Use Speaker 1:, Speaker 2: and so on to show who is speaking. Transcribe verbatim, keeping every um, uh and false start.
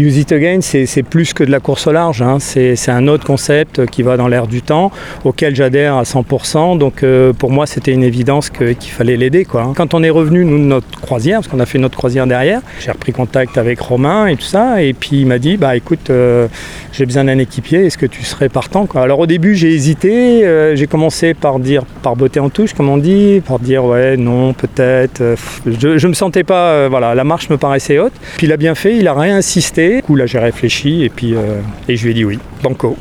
Speaker 1: Use It Again, c'est, c'est plus que de la course au large, hein. c'est, c'est un autre concept qui va dans l'air du temps, auquel j'adhère à cent pour cent, donc euh, pour moi c'était une évidence que, qu'il fallait l'aider, quoi, hein. Quand on est revenu, nous, de notre croisière, parce qu'on a fait notre croisière derrière, j'ai repris contact avec Romain et tout ça, et puis il m'a dit, bah écoute, euh, j'ai besoin d'un équipier, est-ce que tu serais partant, quoi. Alors au début j'ai hésité, euh, j'ai commencé par dire, par botter en touche, comme on dit, par dire ouais, non, peut-être, euh, je, je me sentais pas, euh, voilà, la marche me paraissait haute, puis il a bien fait, il a réinsisté. Du coup, là, j'ai réfléchi et puis euh, et je lui ai dit oui. Banco.